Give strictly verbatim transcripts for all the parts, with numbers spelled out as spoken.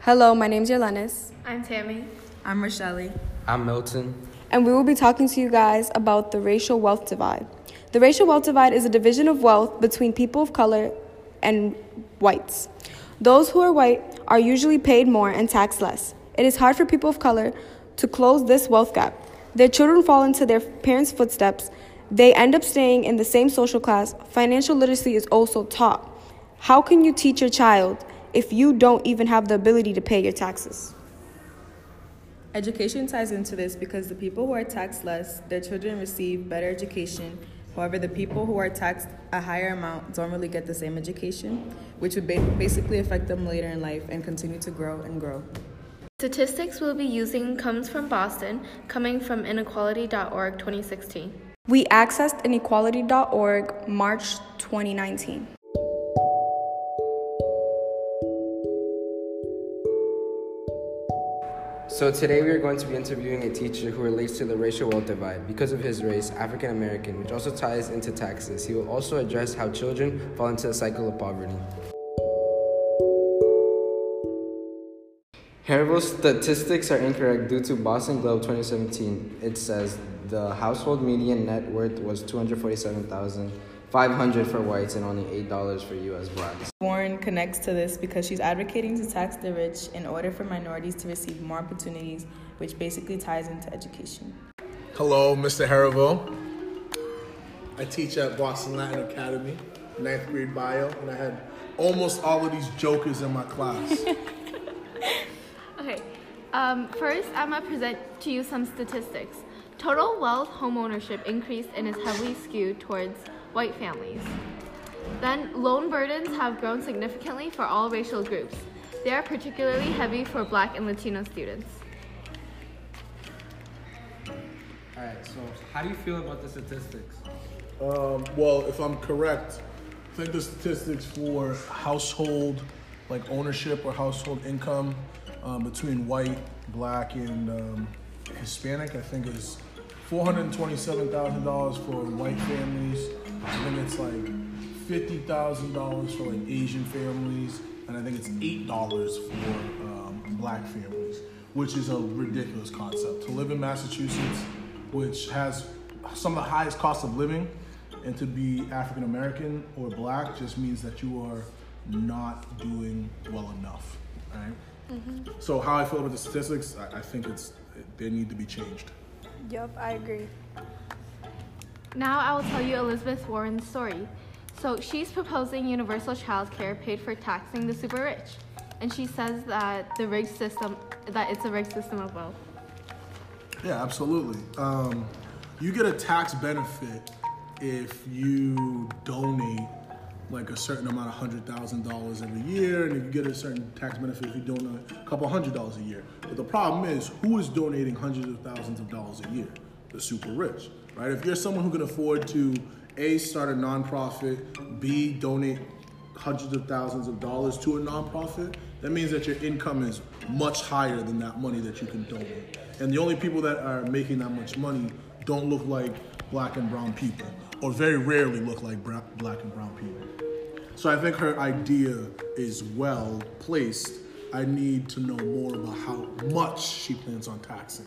Hello, my name's Yerlenis. I'm Tammy. I'm Rochelle. I'm Milton. And we will be talking to you guys about the racial wealth divide. The racial wealth divide is a division of wealth between people of color and whites. Those who are white are usually paid more and taxed less. It is hard for people of color to close this wealth gap. Their children fall into their parents' footsteps. They end up staying in the same social class. Financial literacy is also taught. How can you teach your child if you don't even have the ability to pay your taxes? Education ties into this because the people who are taxed less, their children receive better education. However, the people who are taxed a higher amount don't really get the same education, which would ba- basically affect them later in life and continue to grow and grow. Statistics we'll be using comes from Boston, coming from inequality dot org twenty sixteen. We accessed inequality dot org March twenty nineteen. So today we are going to be interviewing a teacher who relates to the racial wealth divide because of his race, African American, which also ties into taxes. He will also address how children fall into the cycle of poverty. Harrisville's statistics are incorrect due to Boston Globe twenty seventeen. It says the household median net worth was two hundred forty-seven thousand five hundred dollars for whites and only eight dollars for U S blacks. Warren connects to this because she's advocating to tax the rich in order for minorities to receive more opportunities, which basically ties into education. Hello, Mister Harrisville. I teach at Boston Latin Academy, ninth grade bio, and I had almost all of these jokers in my class. Okay, um, first I'm going to present to you some statistics. Total wealth home ownership increased and is heavily skewed towards white families. Then loan burdens have grown significantly for all racial groups. They are particularly heavy for Black and Latino students. Alright, so how do you feel about the statistics? Um, well, if I'm correct, I think the statistics for household, like ownership or household income um, between white, black, and um, Hispanic, I think is four hundred twenty-seven thousand dollars for white families. I think it's like fifty thousand dollars for like Asian families, and I think it's eight dollars for um, black families, which is a ridiculous concept. To live in Massachusetts, which has some of the highest cost of living, and to be African American or black just means that you are not doing well enough, right? Mm-hmm. So how I feel about the statistics, I, I think it's they need to be changed. Yep, I agree. Now I will tell you Elizabeth Warren's story. So she's proposing universal child care paid for taxing the super rich. And she says that the rigged system, that it's a rigged system of wealth. Yeah, absolutely. Um, you get a tax benefit if you donate like a certain amount of hundred thousand dollars every year, and if you get a certain tax benefit if you donate a couple hundred dollars a year. But the problem is, who is donating hundreds of thousands of dollars a year? The super rich, right? If you're someone who can afford to A, start a nonprofit, B, donate hundreds of thousands of dollars to a nonprofit, that means that your income is much higher than that money that you can donate. And the only people that are making that much money don't look like black and brown people, or very rarely look like bra- black and brown people. So I think her idea is well placed. I need to know more about how much she plans on taxing.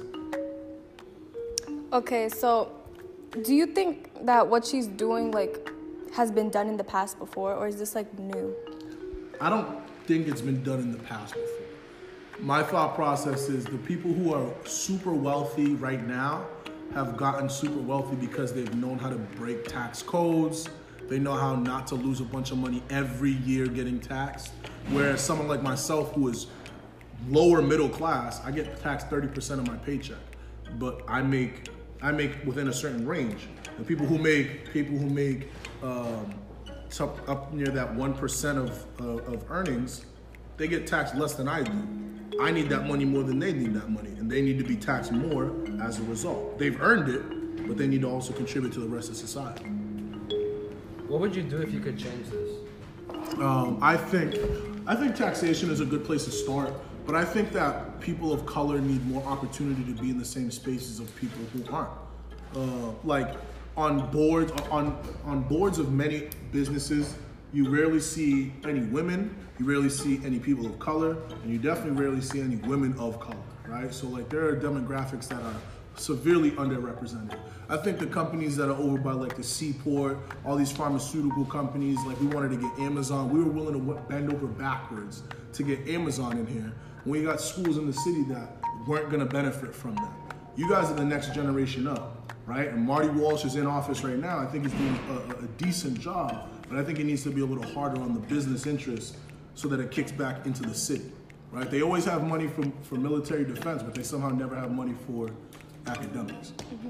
Okay, so do you think that what she's doing like has been done in the past before, or is this like new? I don't think it's been done in the past before. My thought process is the people who are super wealthy right now have gotten super wealthy because they've known how to break tax codes. They know how not to lose a bunch of money every year getting taxed. Whereas someone like myself who is lower middle class, I get taxed thirty percent of my paycheck, but I make I make within a certain range. The people who make people who make um, up, up near that one percent of, uh, of earnings, they get taxed less than I do. I need that money more than they need that money, and they need to be taxed more as a result. They've earned it, but they need to also contribute to the rest of society. What would you do if you could change this? Um, I think I think taxation is a good place to start, but I think that people of color need more opportunity to be in the same spaces of people who aren't. Uh, like on boards on on boards of many businesses, you rarely see any women, you rarely see any people of color, and you definitely rarely see any women of color, right? So like there are demographics that are severely underrepresented. I think the companies that are over by like the Seaport, all these pharmaceutical companies, like we wanted to get Amazon, we were willing to bend over backwards to get Amazon in here. When we got schools in the city that weren't gonna benefit from that. You guys are the next generation up, right? And Marty Walsh is in office right now. I think he's doing a, a decent job, but I think it needs to be a little harder on the business interests so that it kicks back into the city, right? They always have money for, for military defense, but they somehow never have money for academics. Mm-hmm.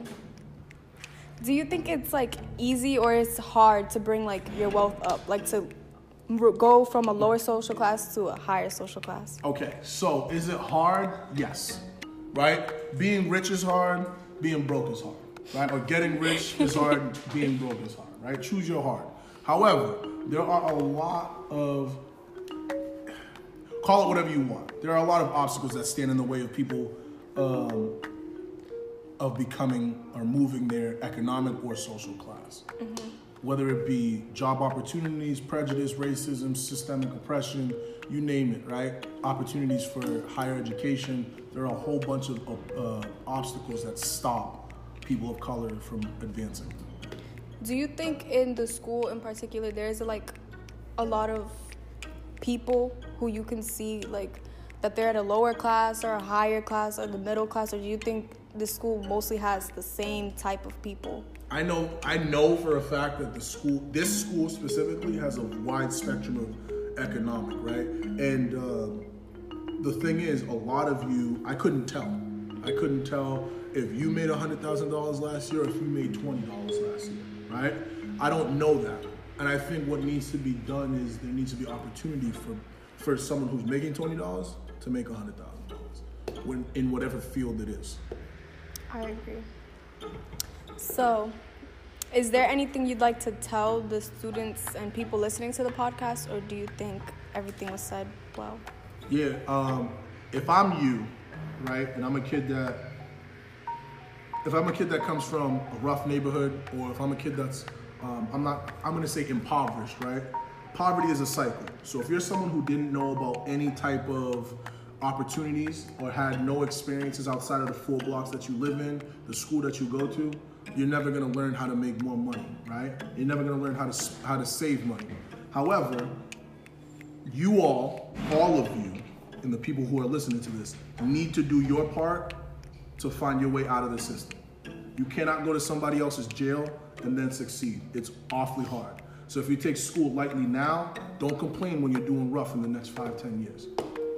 Do you think it's like easy or it's hard to bring like your wealth up, like to go from a lower social class to a higher social class? Okay, so is it hard? Yes, right? Being rich is hard, being broke is hard, right? Or getting rich is hard, being broke is hard, right? Choose your heart. However, there are a lot of, call it whatever you want. There are a lot of obstacles that stand in the way of people um, of becoming or moving their economic or social class. Mm-hmm. Whether it be job opportunities, prejudice, racism, systemic oppression, you name it, right? Opportunities for higher education. There are a whole bunch of uh, obstacles that stop people of color from advancing. Do you think in the school in particular, there's like a lot of people who you can see like that they're at a lower class or a higher class or the middle class, or do you think the school mostly has the same type of people? I know I know for a fact that the school, this school specifically, has a wide spectrum of economic, right? And uh, the thing is, a lot of you, I couldn't tell. I couldn't tell if you made one hundred thousand dollars last year or if you made twenty dollars last year, right? I don't know that. And I think what needs to be done is there needs to be opportunity for, for someone who's making twenty dollars to make one hundred thousand dollars when in whatever field it is. I agree. So, is there anything you'd like to tell the students and people listening to the podcast, or do you think everything was said well? Yeah, um, if I'm you, right, and I'm a kid that, if I'm a kid that comes from a rough neighborhood, or if I'm a kid that's, um, I'm not, I'm gonna say impoverished, right? Poverty is a cycle. So if you're someone who didn't know about any type of opportunities or had no experiences outside of the four blocks that you live in, the school that you go to, you're never gonna learn how to make more money, right? You're never gonna learn how to how to save money. However, you all, all of you, and the people who are listening to this, need to do your part to find your way out of the system. You cannot go to somebody else's jail and then succeed. It's awfully hard. So if you take school lightly now, don't complain when you're doing rough in the next five, ten years.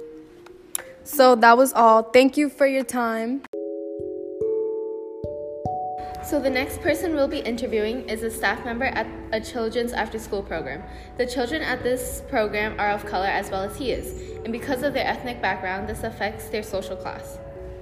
So that was all. Thank you for your time. So the next person we'll be interviewing is a staff member at a children's after-school program. The children at this program are of color as well as he is, and because of their ethnic background, this affects their social class.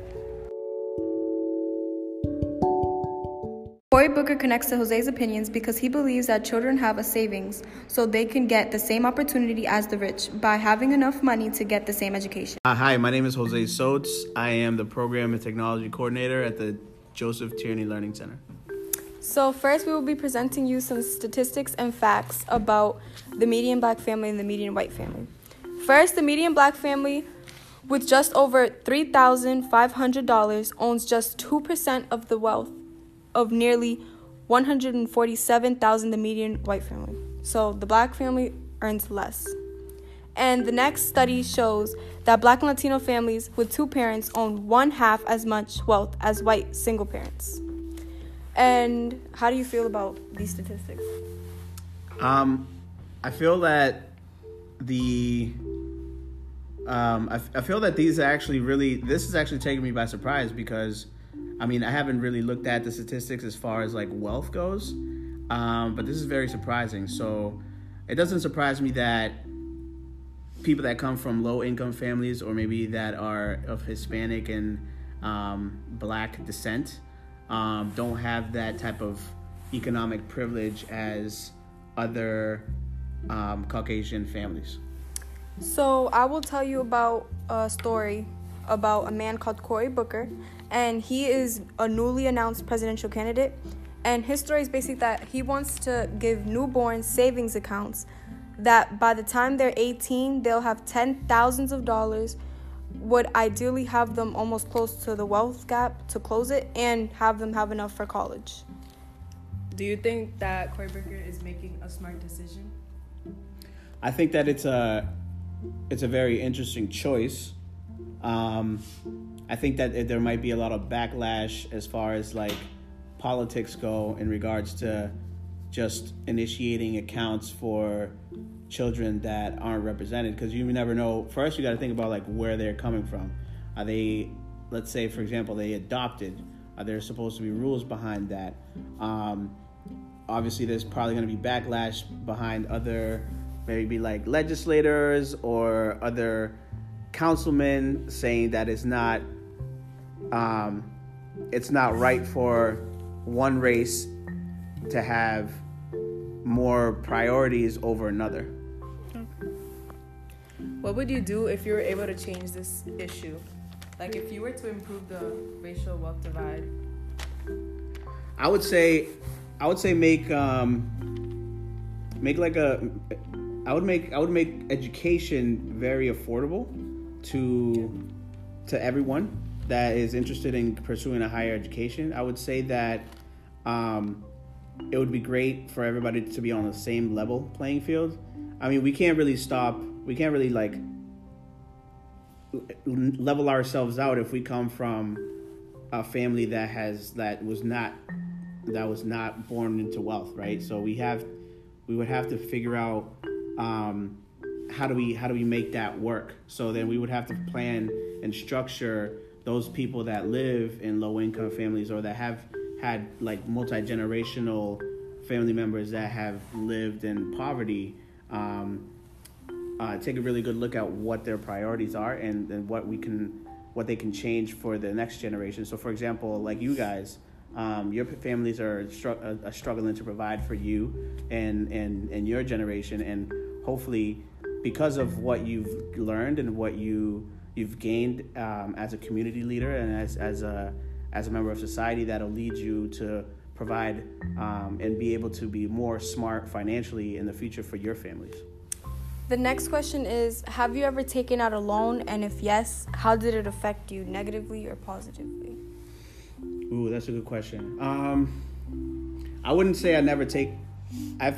Cory Booker connects to Jose's opinions because he believes that children have a savings so they can get the same opportunity as the rich by having enough money to get the same education. Uh, hi, my name is Jose Sotes. I am the Program and Technology Coordinator at the Joseph Tierney Learning Center. So first we will be presenting you some statistics and facts about the median black family and the median white family. First, the median black family with just over three thousand five hundred dollars owns just two percent of the wealth of nearly one hundred forty-seven thousand dollars the median white family. So the black family earns less. And the next study shows that black and Latino families with two parents own one half as much wealth as white single parents. And how do you feel about these statistics? Um, I feel that the um, I, I feel that these are actually really this is actually taking me by surprise because I mean I haven't really looked at the statistics as far as like wealth goes, um, but this is very surprising. So it doesn't surprise me that people that come from low-income families or maybe that are of Hispanic and um, black descent um, don't have that type of economic privilege as other um, Caucasian families. So I will tell you about a story about a man called Cory Booker, and he is a newly announced presidential candidate. And his story is basically that he wants to give newborn savings accounts that by the time they're eighteen, they'll have ten thousands of dollars, would ideally have them almost close to the wealth gap to close it and have them have enough for college. Do you think that Cory Booker is making a smart decision? I think that it's a it's a very interesting choice. Um, I think that it, there might be a lot of backlash as far as like politics go in regards to just initiating accounts for children that aren't represented, because you never know. First, you got to think about like where they're coming from. Are they, let's say, for example, they adopted? Are there supposed to be rules behind that? Um, obviously, there's probably going to be backlash behind other, maybe like legislators or other councilmen saying that it's not, um, it's not right for one race to have more priorities over another. What would you do if you were able to change this issue? Like if you were to improve the racial wealth divide? I would say, I would say make um, make like a, I would make I would make education very affordable to to everyone that is interested in pursuing a higher education. I would say that um, it would be great for everybody to be on the same level playing field. I mean, we can't really stop. We can't really like level ourselves out if we come from a family that has that was not that was not born into wealth, right? So we have we would have to figure out um, how do we how do we make that work. So then we would have to plan and structure those people that live in low income families or that have had like multi-generational family members that have lived in poverty. Um, uh, take a really good look at what their priorities are and, and what we can, what they can change for the next generation. So, for example, like you guys, um, your families are, stru- are struggling to provide for you and, and, and your generation, and hopefully, because of what you've learned and what you you've gained um, as a community leader and as as a as a member of society, that'll lead you to provide um, and be able to be more smart financially in the future for your families. The next question is, have you ever taken out a loan? And if yes, how did it affect you negatively or positively? Ooh, that's a good question. Um, I wouldn't say I never take, I've,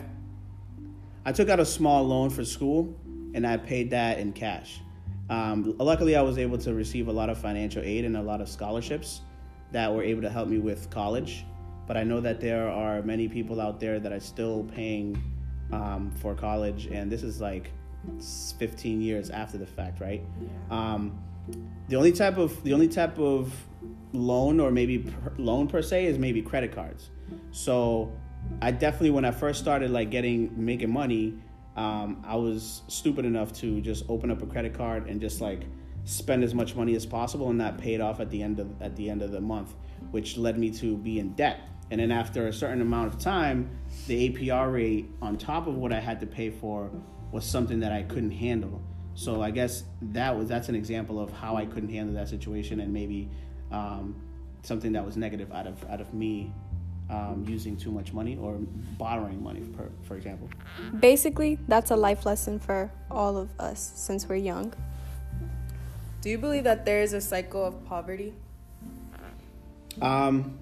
I took out a small loan for school and I paid that in cash. Um, luckily, I was able to receive a lot of financial aid and a lot of scholarships that were able to help me with college. But I know that there are many people out there that are still paying um, for college, and this is like fifteen years after the fact, right? Yeah. Um, the only type of the only type of loan, or maybe per, loan per se, is maybe credit cards. So I definitely, when I first started like getting making money, um, I was stupid enough to just open up a credit card and just like spend as much money as possible and not pay it off at the end of at the end of the month, which led me to be in debt. And then after a certain amount of time, the A P R rate on top of what I had to pay for was something that I couldn't handle. So I guess that was that's an example of how I couldn't handle that situation, and maybe um, something that was negative out of out of me um, using too much money or borrowing money, for, for example. Basically, that's a life lesson for all of us since we're young. Do you believe that there is a cycle of poverty? Um,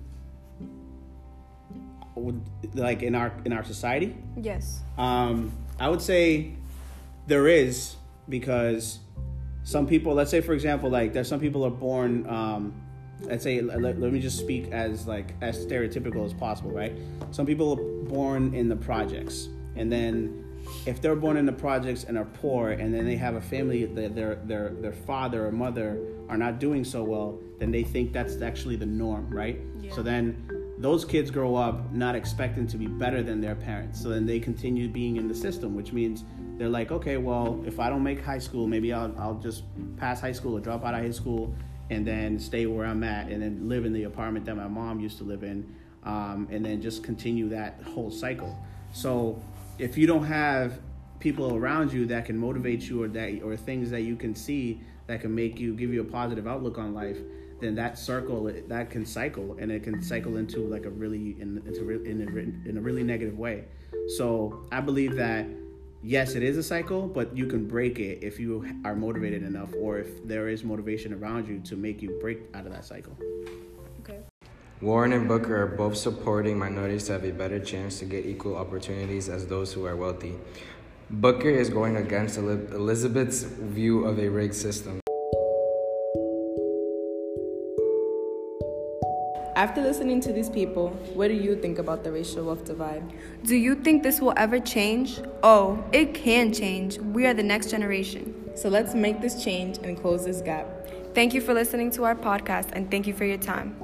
would, like in our in our society? Yes. Um, I would say there is, because some people, let's say for example, like there's some people are born. Um, let's say let, let me just speak as like as stereotypical as possible, right? Some people are born in the projects, and then if they're born in the projects and are poor, and then they have a family that their their their father or mother are not doing so well, then they think that's actually the norm, right? Yeah. So then those kids grow up not expecting to be better than their parents. So then they continue being in the system, which means they're like, okay, well, if I don't make high school, maybe I'll I'll just pass high school or drop out of high school and then stay where I'm at and then live in the apartment that my mom used to live in, um, and then just continue that whole cycle. So if you don't have people around you that can motivate you, or that or things that you can see that can make you, give you a positive outlook on life, then that circle, that can cycle, and it can cycle into like a really in into in a, in a really negative way. So I believe that yes, it is a cycle, but you can break it if you are motivated enough, or if there is motivation around you to make you break out of that cycle. Okay. Warren and Booker are both supporting minorities to have a better chance to get equal opportunities as those who are wealthy. Booker is going against Elizabeth's view of a rigged system. After listening to these people, what do you think about the racial wealth divide? Do you think this will ever change? Oh, it can change. We are the next generation. So let's make this change and close this gap. Thank you for listening to our podcast, and thank you for your time.